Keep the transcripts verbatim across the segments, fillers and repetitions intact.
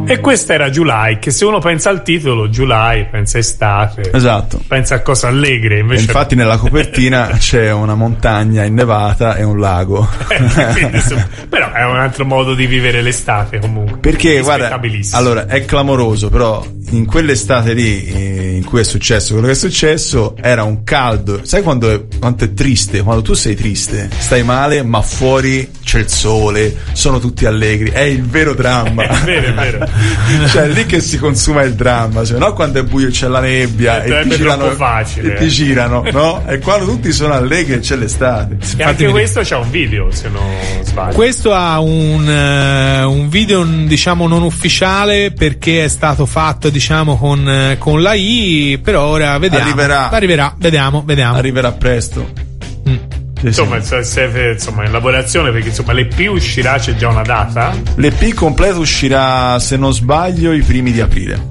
E questa era July, che se uno pensa al titolo July pensa estate, esatto, pensa a cose allegre, invece e infatti nella copertina c'è una montagna innevata e un lago. Però è un altro modo di vivere l'estate comunque, perché guarda, allora è clamoroso, però in quell'estate lì in cui è successo quello che è successo era un caldo, sai quando è, quanto è triste, quando tu sei triste stai male ma fuori c'è il sole, sono tutti allegri, è il vero dramma. È vero, è vero. Cioè è lì che si consuma il dramma, cioè no quando è buio c'è la nebbia e, e ti girano, facile, e ti girano, no? E quando tutti sono allegri e c'è l'estate. E anche questo c'ha un video, se non sbaglio. Questo ha un, uh, un video diciamo non ufficiale, perché è stato fatto diciamo con, uh, con la I, però ora vediamo. Arriverà. Arriverà, vediamo, vediamo. Arriverà presto. Mm. Insomma, se, se, insomma, in lavorazione, perché insomma l'E P uscirà, c'è già una data? L'E P completo uscirà, se non sbaglio, i primi di aprile.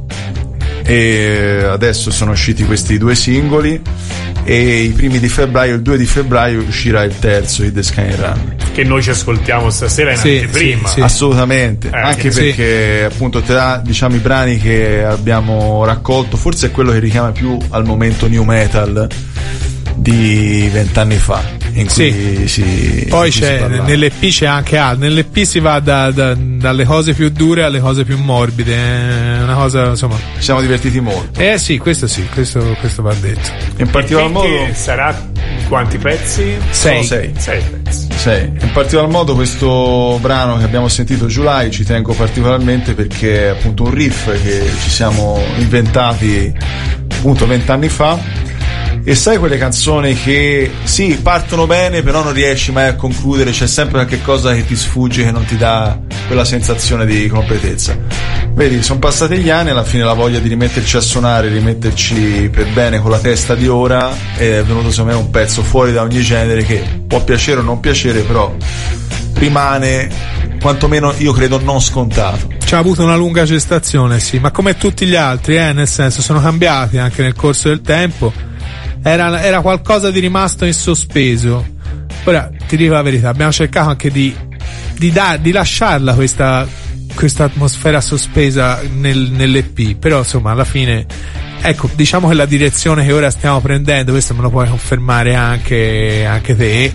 E adesso sono usciti questi due singoli e i primi di febbraio, il due di febbraio uscirà il terzo, il The Sky Run, che noi ci ascoltiamo stasera in sì, anteprima. sì, sì. Assolutamente, eh, anche sì. perché appunto te dà, diciamo, i brani che abbiamo raccolto, forse è quello che richiama più al momento new metal di vent'anni fa, in cui sì. si poi si c'è nell'E P c'è anche altro, nell'E P si va da, da, dalle cose più dure alle cose più morbide, è una cosa, insomma, ci siamo divertiti molto. Eh sì, questo sì, questo, questo va detto. In particolar modo sarà quanti pezzi? Sei. Sei. Sei pezzi. Sei. In particolar modo questo brano che abbiamo sentito, July, ci tengo particolarmente perché è appunto un riff che ci siamo inventati appunto vent'anni fa. E sai quelle canzoni che sì, partono bene però non riesci mai a concludere, c'è sempre qualche cosa che ti sfugge, che non ti dà quella sensazione di completezza. Vedi, sono passati gli anni, alla fine la voglia di rimetterci a suonare, rimetterci per bene con la testa di ora, è venuto secondo me un pezzo fuori da ogni genere che può piacere o non piacere, però rimane quantomeno, io credo, non scontato. Ci ha avuto una lunga gestazione, sì, ma come tutti gli altri, eh, nel senso sono cambiati anche nel corso del tempo. Era, era qualcosa di rimasto in sospeso. Ora ti dico la verità, abbiamo cercato anche di di, da, di lasciarla questa questa atmosfera sospesa nel, nell'E P, però insomma alla fine ecco, diciamo che la direzione che ora stiamo prendendo, questo me lo puoi confermare anche anche te,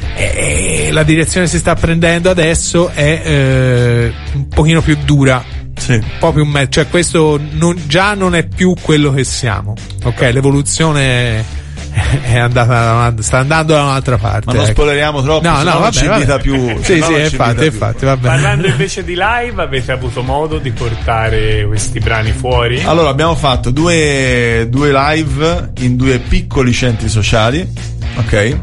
e la direzione che si sta prendendo adesso è eh, un pochino più dura. Sì. Un po' più me- cioè questo non, già non è più quello che siamo, ok? L'evoluzione è andata, sta andando da un'altra parte. Ma non ecco. spoileriamo troppo, no, no, non vabbè, ci invita vabbè. più. Sì, sì, infatti, infatti, vabbè. Parlando invece di live, avete avuto modo di portare questi brani fuori? Allora, abbiamo fatto due, due live in due piccoli centri sociali, ok?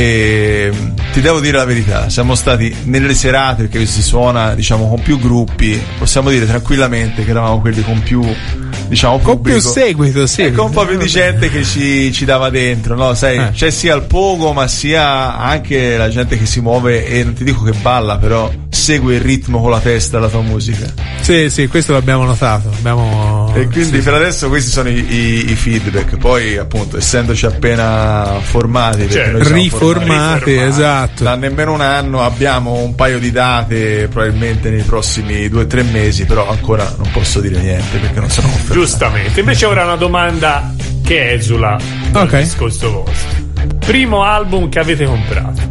E ti devo dire la verità, siamo stati nelle serate, perché si suona diciamo con più gruppi, possiamo dire tranquillamente che eravamo quelli con più, diciamo, con pubblico, più seguito, sì, e con un po' più di gente che ci, ci dava dentro, no? Sai, eh. C'è sia il pogo ma sia anche la gente che si muove, e non ti dico che balla, però segue il ritmo con la testa la tua musica. Sì, sì, questo l'abbiamo notato, abbiamo... E quindi sì, per adesso questi sono i, i, i feedback. Poi appunto, essendoci appena formati, cioè, noi siamo riformati, formati, esatto, da nemmeno un anno, abbiamo un paio di date probabilmente nei prossimi due o tre mesi, però ancora non posso dire niente perché non sono confermato. Giustamente. Invece ora una domanda che esula dal okay. discorso vostro. Primo album che avete comprato?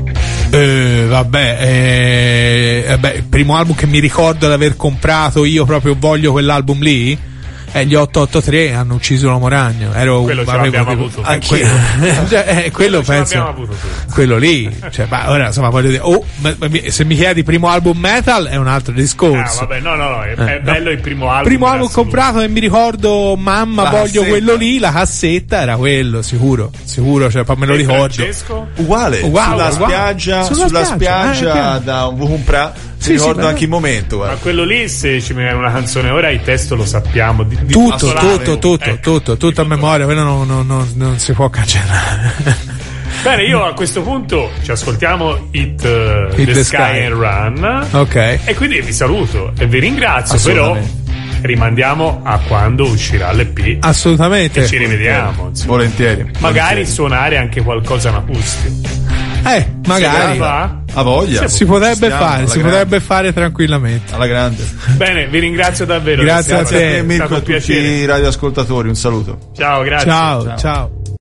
Eh, vabbè, eh, eh, beh, il primo album che mi ricordo di aver comprato, io proprio voglio quell'album lì, eh, gli otto otto tre hanno ucciso l'Uomo Ragno. Ero, quello ce avevo, l'abbiamo avevo, avuto ah, que- cioè, eh, quello, quello penso avuto quello lì, cioè, ma ora insomma voglio dire, oh, ma, ma, se mi chiedi primo album metal è un altro discorso. Ah, vabbè, no, no, no, è, eh, è bello no. il primo album. Primo album comprato e mi ricordo, mamma, la voglio cassetta. quello lì, la cassetta era quello, sicuro, sicuro, cioè, me lo e ricordo. Francesco? Uguale, Uguale, sulla uguale. spiaggia, Sulla sulla spiaggia, spiaggia, eh, da un Vumpra. Sì, Ti ricordo sì, anche il momento, guarda. Ma quello lì, se ci viene una canzone ora, il testo lo sappiamo. Di, di Tutto, assolare. tutto, tutto, Ecco. tutto, tutto a memoria, quello non, non, non, non si può cancellare. Bene, io a questo punto ci ascoltiamo Hit, uh, Hit the, the Sky, Sky and Run. Ok. E quindi vi saluto e vi ringrazio, però rimandiamo a quando uscirà l'E P. Assolutamente. E ci rivediamo, insomma. Volentieri. Magari Volentieri. suonare anche qualcosa in acustico. Eh, magari. Va? A voglia. Si potrebbe Stiamo, fare, si grande. potrebbe fare tranquillamente. Alla grande. Bene, vi ringrazio davvero. Grazie a te, Mirko, e a tutti i radioascoltatori, un saluto. Ciao, grazie. Ciao, ciao. ciao.